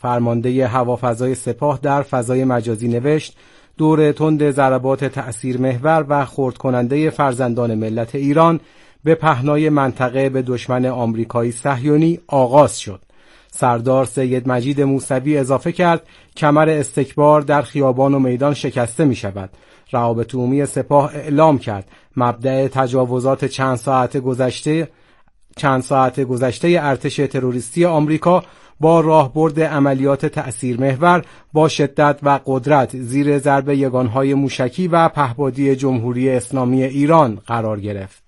فرمانده هوافضای سپاه در فضای مجازی نوشت دور تند ضربات تأثیر محور و خرد کننده فرزندان ملت ایران به پهنای منطقه به دشمن آمریکایی صهیونی آغاز شد. سردار سید مجید موسوی اضافه کرد کمر استکبار در خیابان و میدان شکسته می شود. روابط عمومی سپاه اعلام کرد مبدأ تجاوزات چند ساعت گذشته ارتش تروریستی آمریکا با راهبرد عملیات تأثیر محور با شدت و قدرت زیر ضرب یگانهای موشکی و پهپادی جمهوری اسلامی ایران قرار گرفت.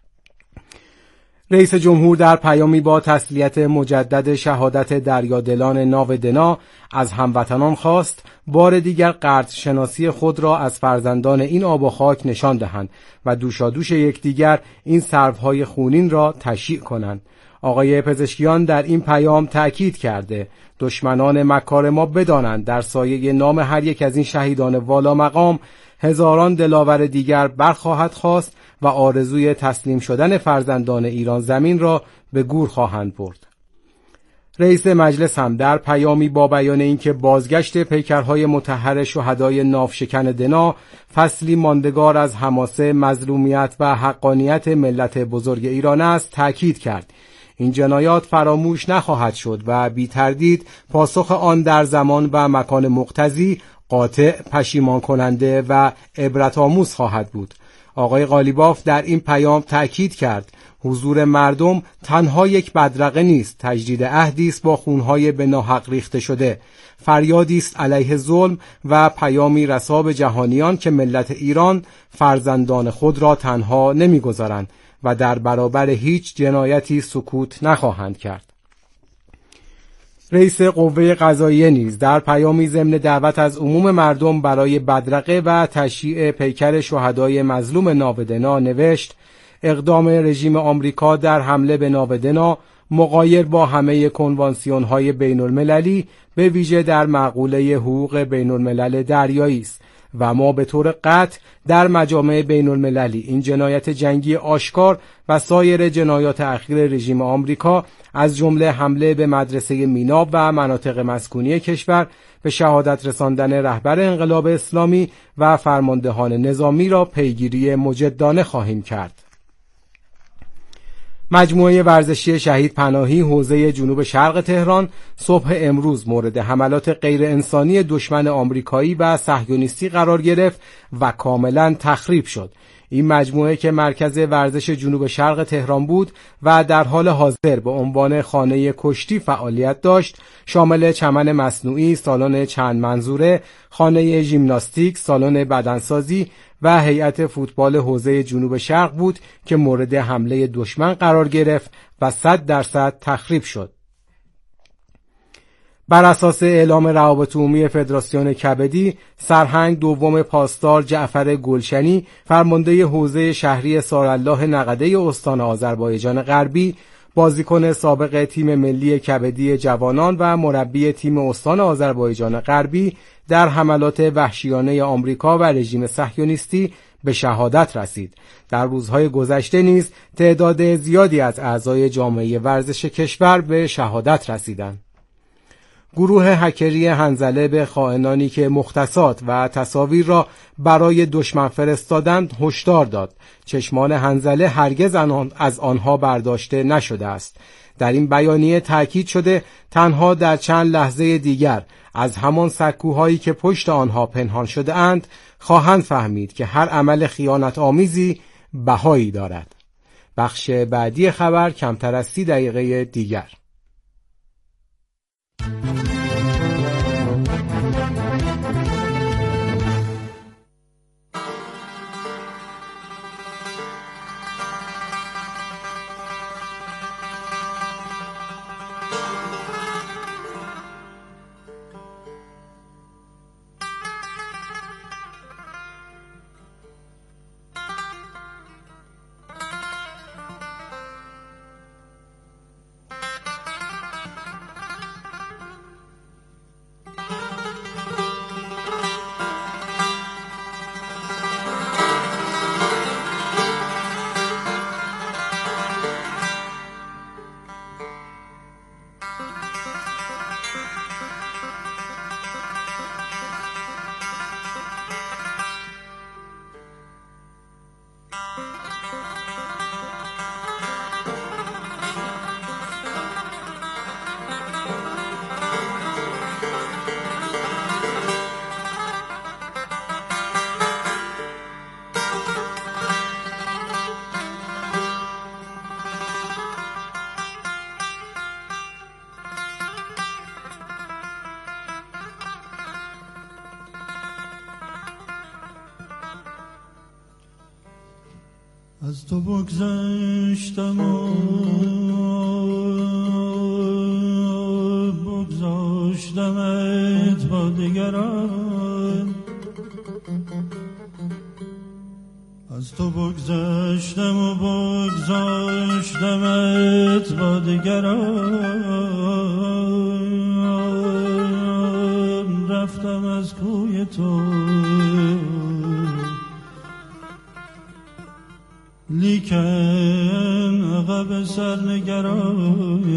رئیس جمهور در پیامی با تسلیت مجدد شهادت دریادلان ناو دنا از هموطنان خواست بار دیگر قدرشناسی خود را از فرزندان این آب و خاک نشان دهند و دوشادوش یکدیگر این سروهای خونین را تشییع کنند. آقای پزشکیان در این پیام تأکید کرده دشمنان مکار ما بدانند در سایه نام هر یک از این شهیدان والا مقام هزاران دلاور دیگر برخواهد خواست و آرزوی تسلیم شدن فرزندان ایران زمین را به گور خواهند برد. رئیس مجلس هم در پیامی با بیان اینکه بازگشت پیکرهای مطهر شهدای ناوشکن دنا فصلی ماندگار از حماسه، مظلومیت و حقانیت ملت بزرگ ایران است تأکید کرد این جنایات فراموش نخواهد شد و بی تردید پاسخ آن در زمان و مکان مقتضی قاطع، پشیمان کننده و عبرت آموز خواهد بود. آقای قالیباف در این پیام تأکید کرد حضور مردم تنها یک بدرقه نیست، تجدید عهدی است با خونهای به ناحق ریخته شده، فریادی است علیه ظلم و پیامی رسا به جهانیان که ملت ایران فرزندان خود را تنها نمیگذارند و در برابر هیچ جنایتی سکوت نخواهند کرد. رئیس قوه قضاییه نیز در پیامی ضمن دعوت از عموم مردم برای بدرقه و تشییع پیکر شهدای مظلوم ناودنا نوشت اقدام رژیم آمریکا در حمله به ناودنا مغایر با همه کنوانسیون‌های بین‌المللی به ویژه در مقوله حقوق بین‌الملل دریایی است و ما به طور قطع در مجامع بین‌المللی این جنایت جنگی آشکار و سایر جنایات اخیر رژیم آمریکا از جمله حمله به مدرسه میناب و مناطق مسکونی کشور به شهادت رساندن رهبر انقلاب اسلامی و فرماندهان نظامی را پیگیری مجدانه خواهیم کرد. مجموعه ورزشی شهید پناهی حوزه جنوب شرق تهران صبح امروز مورد حملات غیر انسانی دشمن آمریکایی و صهیونیستی قرار گرفت و کاملا تخریب شد. این مجموعه که مرکز ورزش جنوب شرق تهران بود و در حال حاضر به عنوان خانه کشتی فعالیت داشت، شامل چمن مصنوعی، سالن چند منظوره، خانه ژیمناستیک، سالن بدنسازی و هیئت فوتبال حوزه جنوب شرق بود که مورد حمله دشمن قرار گرفت و 100% تخریب شد. بر اساس اعلام روابط عمومی فدراسیون کبدی، سرهنگ دوم پاسدار جعفر گلشنی، فرمانده حوزه شهری سارالله نقده استان آذربایجان غربی، بازیکن سابق تیم ملی کبدی جوانان و مربی تیم استان آذربایجان غربی در حملات وحشیانه آمریکا و رژیم صهیونیستی به شهادت رسید. در روزهای گذشته نیز تعداد زیادی از اعضای جامعه ورزش کشور به شهادت رسیدند. گروه هکری حنظله به خائنانی که مختصات و تصاویر را برای دشمن فرستادند هشدار داد چشمان حنظله هرگز از آنها برداشته نشده است. در این بیانیه تأکید شده تنها در چند لحظه دیگر از همان سکوهایی که پشت آنها پنهان شده اند خواهند فهمید که هر عمل خیانت آمیزی بهایی دارد. بخش بعدی خبر کمتر از 30 دقیقه دیگر. از تو بگذشتم و بگذاشتمت با دیگران، از تو بگذشتم و بگذاشتمت با دیگران، رفتم از کوی تو لیکن عقب سر نگران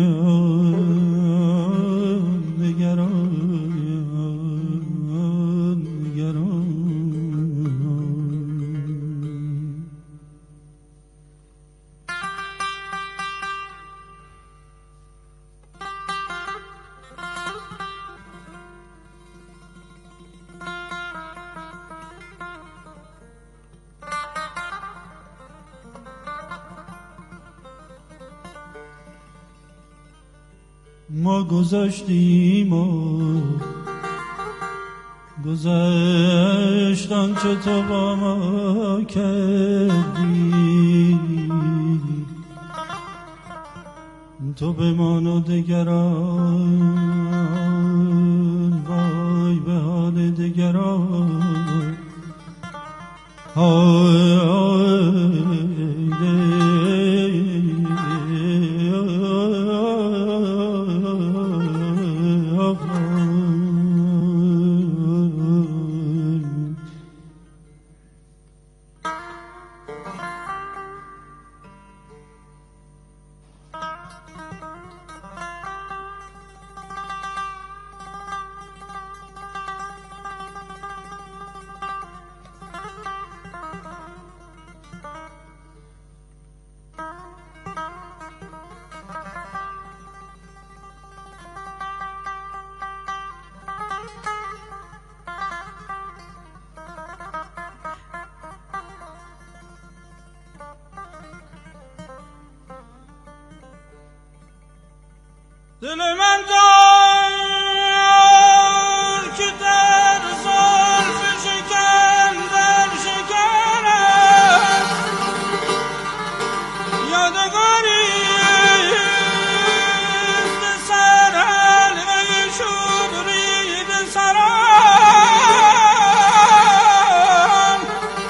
ما گذاشتیم و گذشت آنچه تو با ما کردی، تو بمان و دگران، وای به حال دگران، دل من دار که در زلف شکن در شکنم یادگاری سر حلقه شد رید سرم،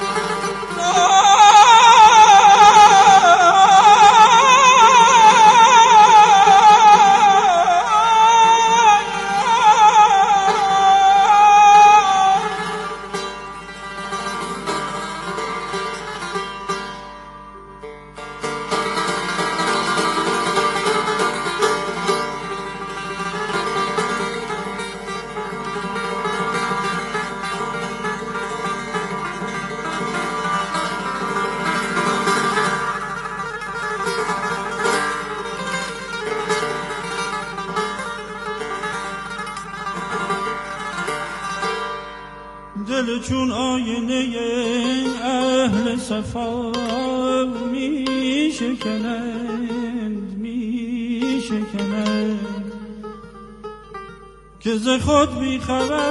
دل چون آینه اهل صفا می شکنند که ز خود بی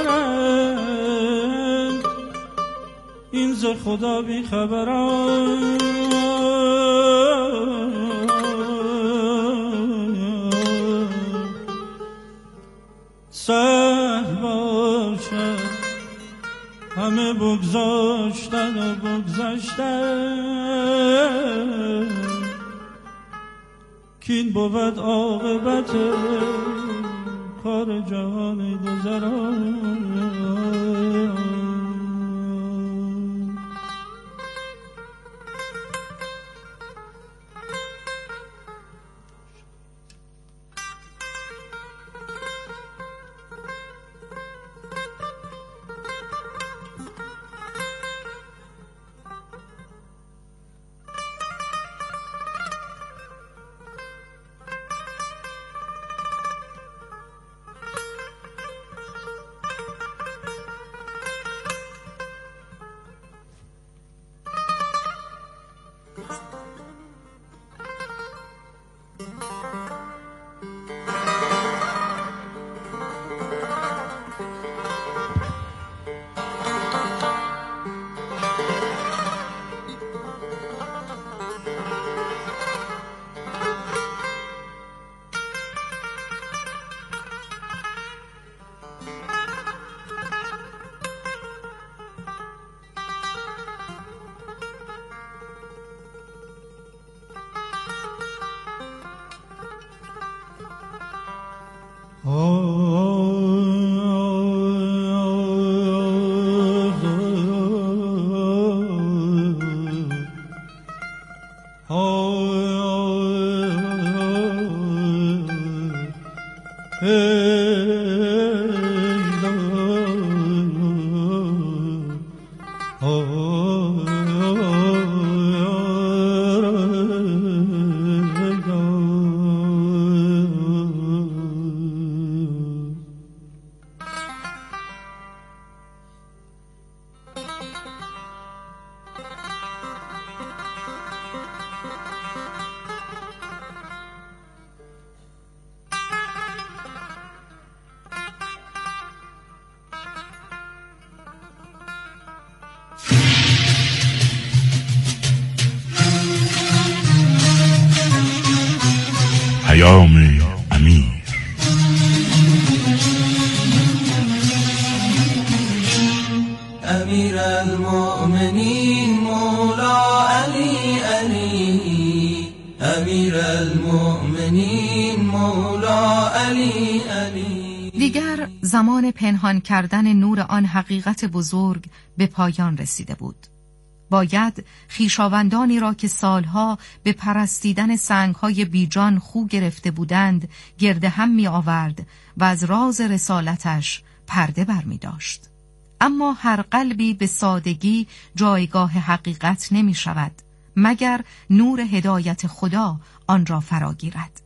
خبرند، این ز خدا بی خبرند. سهل باشد همه بگذاشتن و بگذشتن، کین بود عاقبت کار جهان گذران. پیام امیر. امیر المؤمنین مولا علی علی، امیر المؤمنین مولا علی علی. دیگر زمان پنهان کردن نور آن حقیقت بزرگ به پایان رسیده بود. باید خویشاوندانی را که سالها به پرستیدن سنگهای بیجان خو گرفته بودند گرد هم می آورد و از راز رسالتش پرده بر می داشت. اما هر قلبی به سادگی جایگاه حقیقت نمی شود مگر نور هدایت خدا آن را فرا گیرد.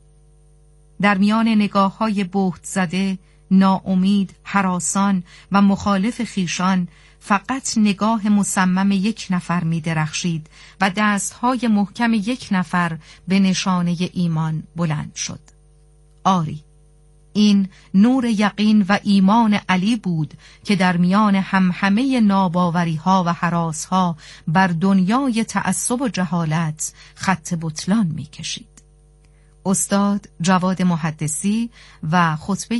در میان نگاه‌های بهت زده، ناامید، هراسان و مخالف خیشان فقط نگاه مصمم یک نفر می درخشید و دستهای محکم یک نفر به نشانه ایمان بلند شد. آری، این نور یقین و ایمان علی بود که در میان همه ناباوری‌ها و هراس‌ها بر دنیای تعصب و جهالت خط بطلان می کشید. استاد جواد محدثی و خطبه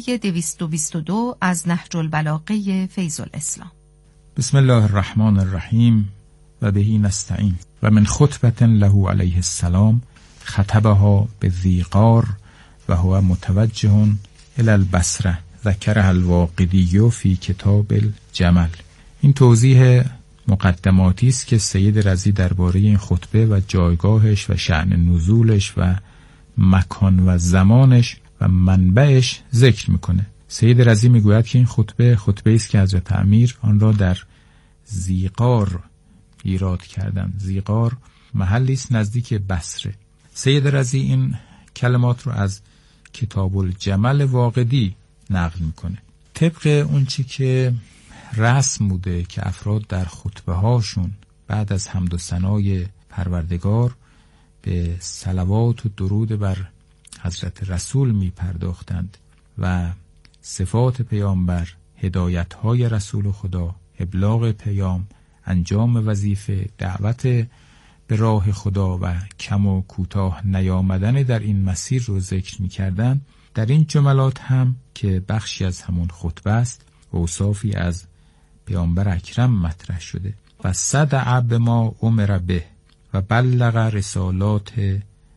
222 از نهج البلاغه فیض الاسلام. بسم الله الرحمن الرحیم و بهی نستعین. و من خطبة له علیه السلام خطبها بذی غار و هو متوجه الی البصره ذکرها الواقدی فی کتاب الجمل. این توضیح مقدماتی است که سید رضی درباره این خطبه و جایگاهش و شأن نزولش و مکان و زمانش و منبعش ذکر میکنه. سید رضی میگوید که این خطبه است که حضرت امیر آن را در زیغار ایراد کردند. زیغار محلی است نزدیک بصره. سید رضی این کلمات رو از کتاب الجمل واقدی نقل میکنه. طبق اون چی که رسم بوده که افراد در خطبه هاشون بعد از حمد و ثنای پروردگار به صلوات و درود بر حضرت رسول می پرداختند و صفات پیامبر، هدایت‌های رسول خدا، ابلاغ پیام، انجام وظیفه، دعوت به راه خدا و کم و کوتاه نیامدن در این مسیر رو ذکر می‌کردند. در این جملات هم که بخشی از همون خطبه است، اوصافی از پیامبر اکرم مطرح شده. و صدع بما امر به و بلغ رسالات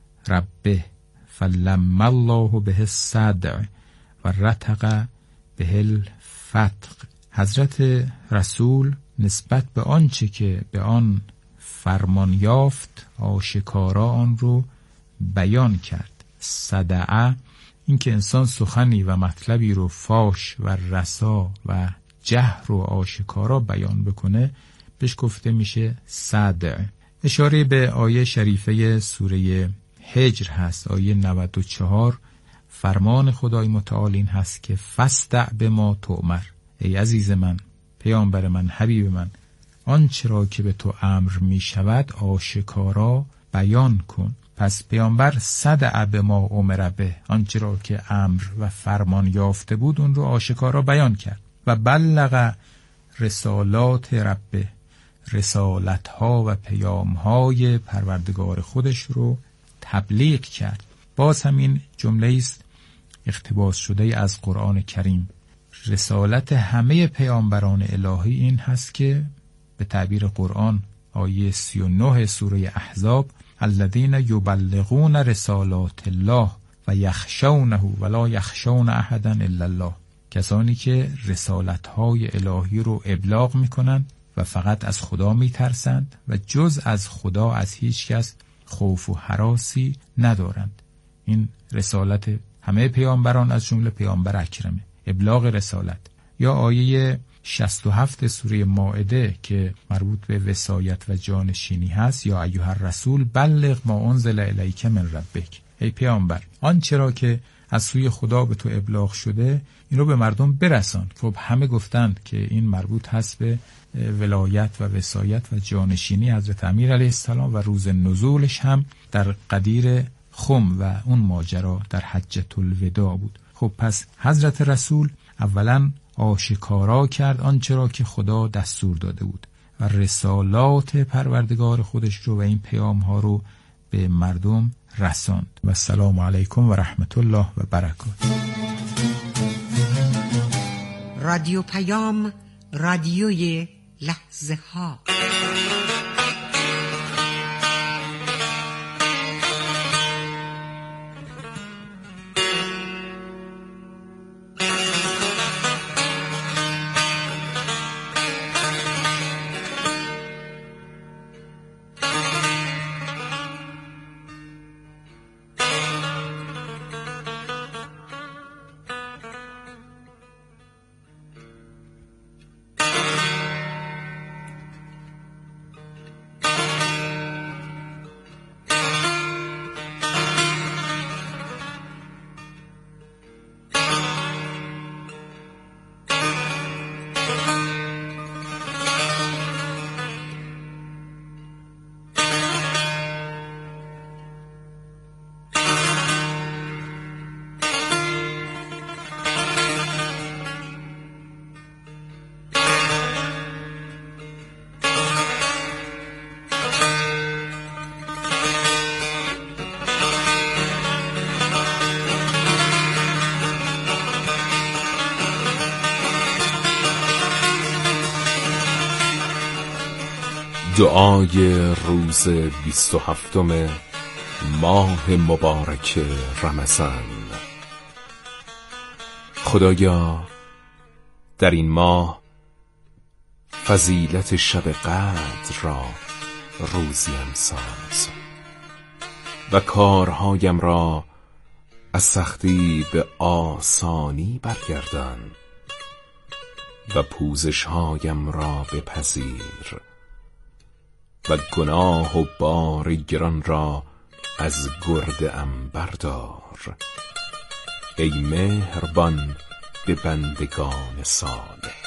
ربه فلم الله به الصدع و رتق به الفتق. حضرت رسول نسبت به آنچه که به آن فرمان یافت آشکارا آن رو بیان کرد. صدع این که انسان سخنی و مطلبی رو فاش و رسا و جهر و آشکارا بیان بکنه بهش گفته میشه صدع. اشاره به آیه شریفه سوره هجر هست، آیه 94. فرمان خدای متعال این هست که فاصدع بما تؤمر. ای عزیز من، پیامبر من، حبیب من، آنچه را که به تو امر می شود آشکارا بیان کن. پس پیامبر صدع بما امر به، آنچه را که امر و فرمان یافته بود اون رو آشکارا بیان کرد. و بلغ رسالات ربه، رسالت‌ها و پیام‌های پروردگار خودش رو تبلیغ کرد. باز همین جمله است اقتباس شده از قرآن کریم. رسالت همه پیامبران الهی این هست که به تعبیر قرآن آیه 39 سوره احزاب الذین یبلغون رسالات الله و یخشونه ولا یخشون احدا الا الله، کسانی که رسالت‌های الهی رو ابلاغ میکنند و فقط از خدا میترسند و جز از خدا از هیچ کس خوف و هراسی ندارند. این رسالت همه پیامبران از جمله پیامبر اکرمه، ابلاغ رسالت. یا آیه 67 سوره مائده که مربوط به وصایت و جانشینی هست، یا ایها الرسول بلغ ما انزل الیک من ربک، ای پیامبر آنچه را که از سوی خدا به تو ابلاغ شده این رو به مردم برسان. خب همه گفتند که این مربوط هست به ولایت و وصایت و جانشینی حضرت امیر علیه السلام و روز نزولش هم در غدیر خم و اون ماجرا در حجة الوداع بود. خب پس حضرت رسول اولا آشکارا کرد آنچه را که خدا دستور داده بود و رسالات پروردگار خودش رو و این پیام ها رو به مردم رساند. و السلام علیکم و رحمت الله و برکاته. رادیو پیام، رادیوی لحظه ها. دعای روز 27 ماه مبارک رمضان. خدایا در این ماه فضیلت شب قدر را روزیم ساز و کارهایم را از سختی به آسانی برگردان و پوزشهایم را بپذیر و گناه و بار گران را از گرده‌ام بردار، ای مهربان به بندگان صالح.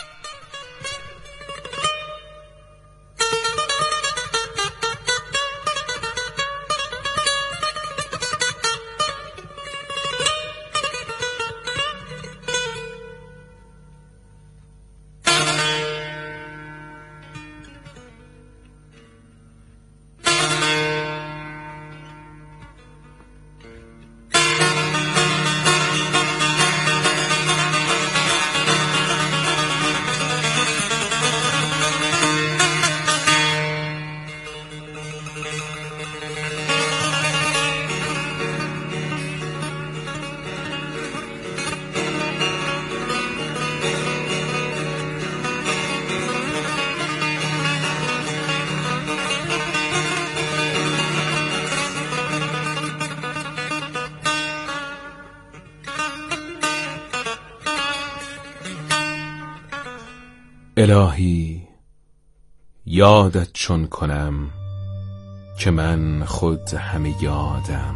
الهی یادت چون کنم که من خود همه یادم،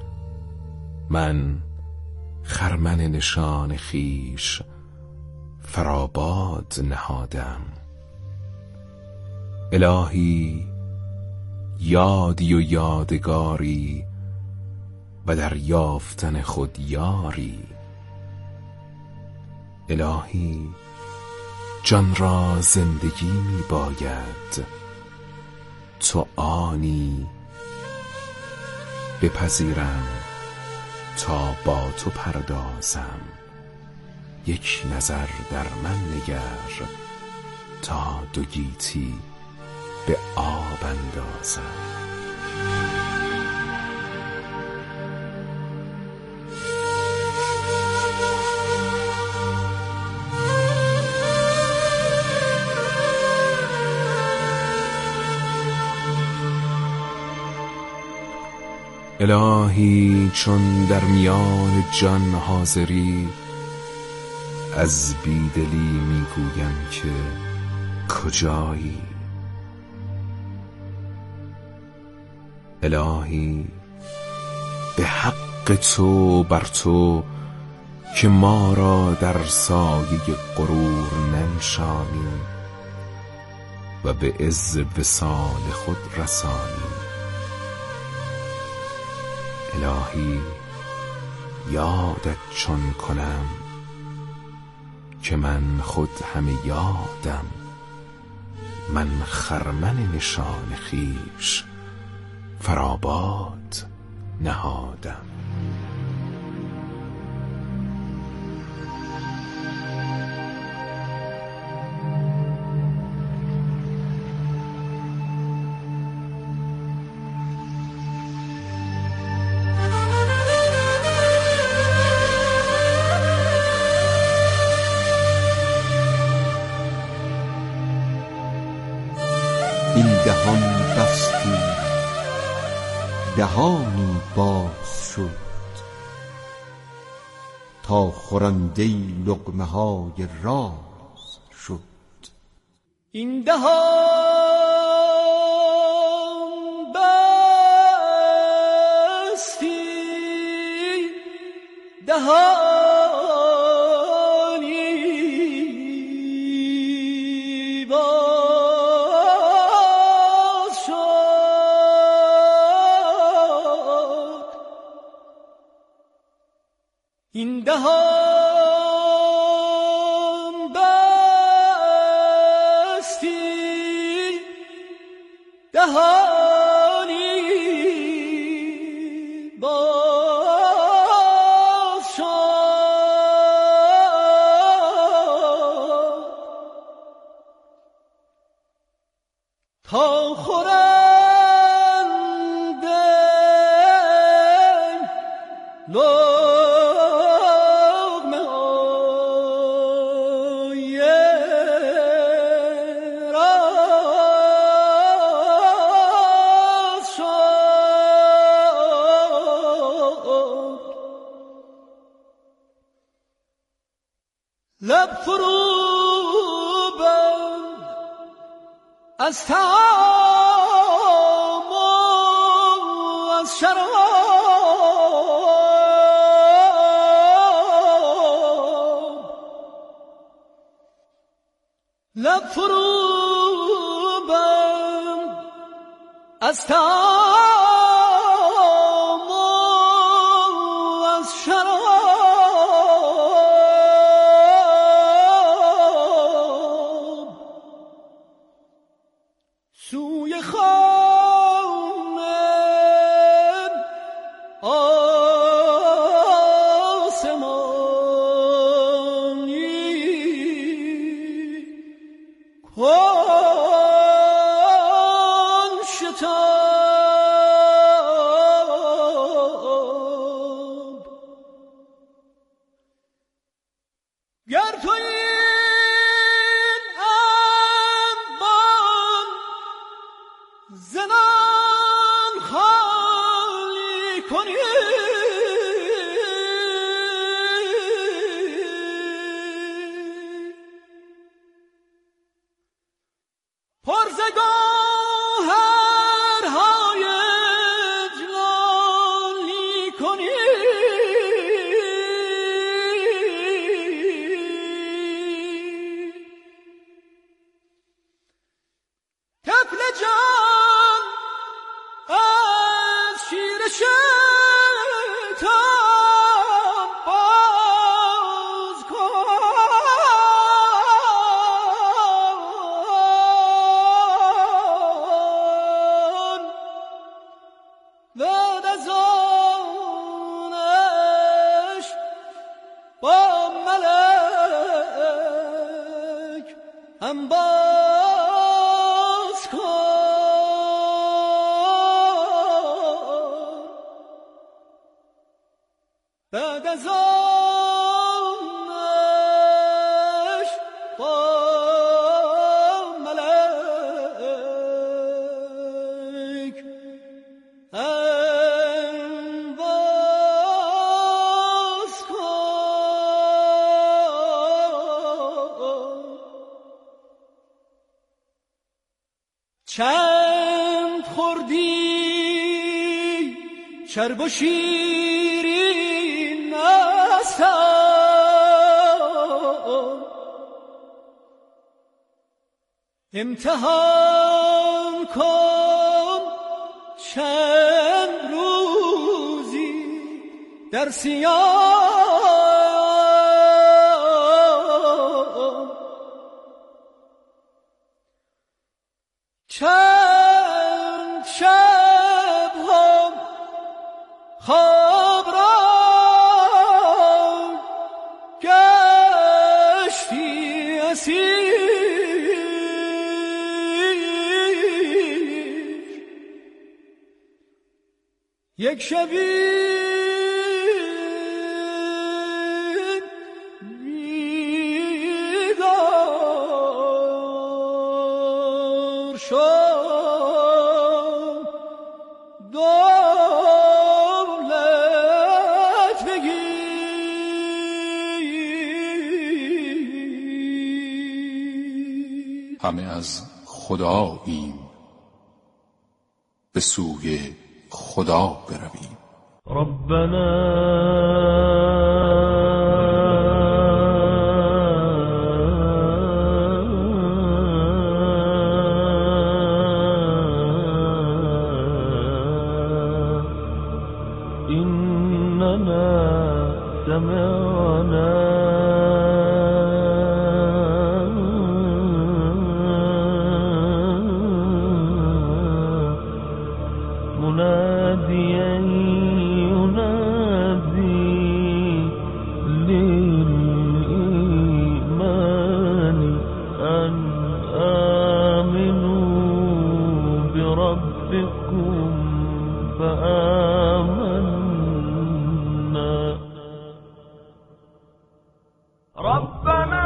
من خرمن نشان خیش فراباد نهادم. الهی یادی و یادگاری و در یافتن خود یاری. الهی جان را زندگی می باید، تو آنی بپذیرم تا با تو پردازم. یک نظر در من نگر تا دو گیتی به آب اندازم. الهی چون در میان جان حاضری، از بیدلی میگویم که کجایی. الهی به حق تو بر تو که ما را در سایه غرور ننشانی و به عز وصال خود رسانی. الهی یادت چون کنم که من خود همه یادم، من خرمن نشان خویش فراباد نهادم. این دهان بستی دهانی باز شد، تا خورنده لقمه های راز شد. این دهان بستی دهانی این دهان بستی دهانی باز شد، تا خورنده لب فرو بند از طعام و از شراب، لب فرو بند از طعام و از شراب. سوی خانه آسمانی کن شتاب. گر تو زنان خالی کنی، پر ز گوهرهای جلالی کنی، طفل جان از شیر شیطان باز کن، بعد از آنش با ملک هم باز کن. بعد از آنش با ملک هم چند خوردی چرب و شیرین نستان، امتحان کن چند روزی در سیان، چند شب هم خواب را گشتی اسیر، یک شبی بیدار شد دولت بگیر. همه از خداییم به سوی خدا برویم. ربنا إننا سمعنا مناديا ينادي للإيمان أن آمنوا بربكم فآمنا. ربنا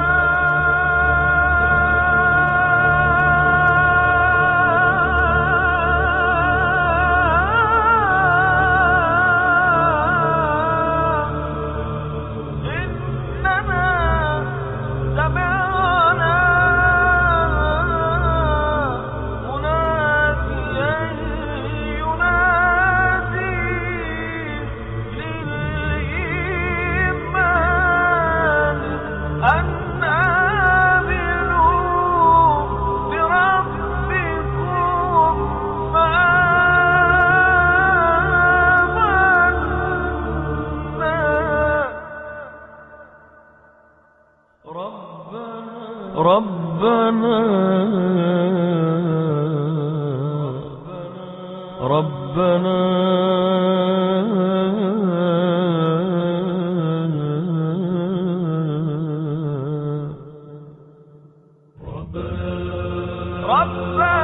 ربنا